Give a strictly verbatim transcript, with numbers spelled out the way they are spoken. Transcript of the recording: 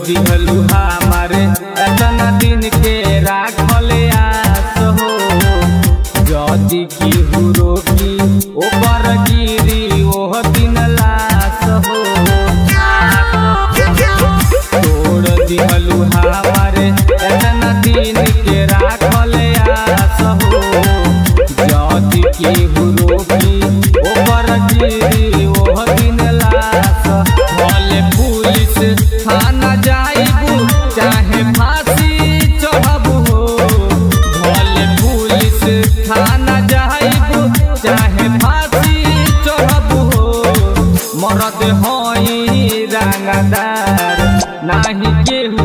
दिहलू हमारे एतना दिन के राखल आस हो जदि केहू रोकी ओपर गिरी ओह दिन लाश हो तोड़ दिहलू हमारे एतना दिन के राखल आस हो जदि केहू रोकी ओपर गिरी ओह दिन लाश भले पुलिस थाना जाइबू चाहे फांसी चढ़बू हो भले पुलिस थाना जाइबू चाहे फांसी चढ़बू हो मरद हई रंगदार नाही केहू